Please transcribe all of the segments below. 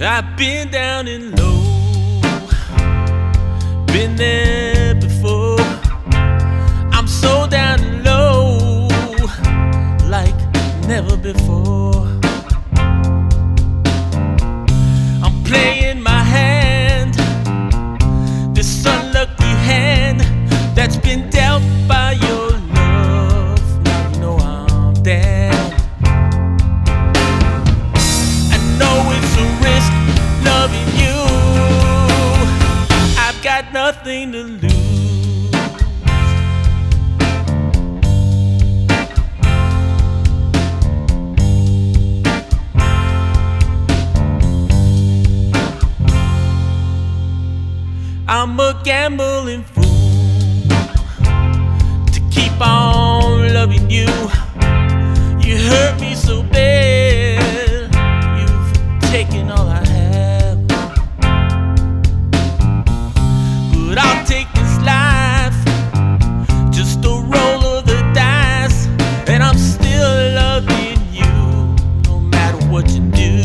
I've been down and low, been there before. I'm so down and low, like never before. I'm playing my hand, this unlucky hand that's been dealt by your love. Now you know I'm down. I know it's a risk loving you. I've got nothing to lose. I'm a gambling fool to keep on loving you. You hurt me so bad, you've taken all I have. But I'll take this life, just a roll of the dice, and I'm still loving you, no matter what you do.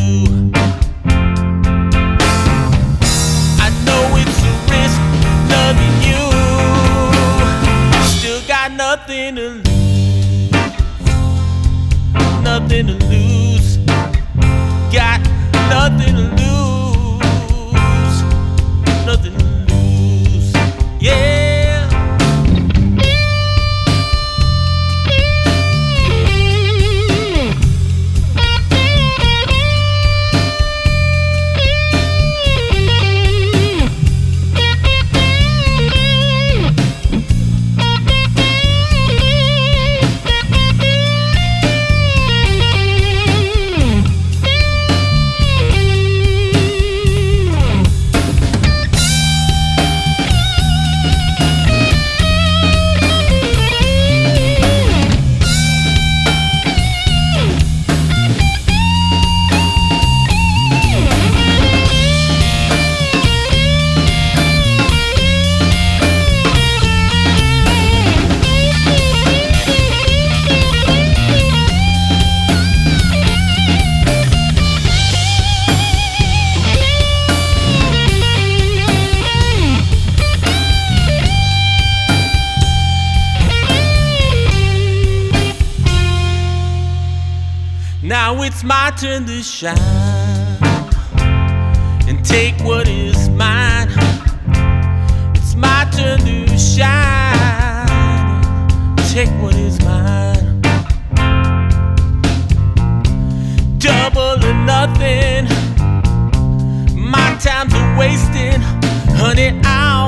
I know it's a risk loving you, still got nothing to lose, nothing to lose, got nothing to lose, nothing to lose, yeah. Now it's my turn to shine and take what is mine. It's my turn to shine and take what is mine. Double or nothing, my time's a wasting, honey.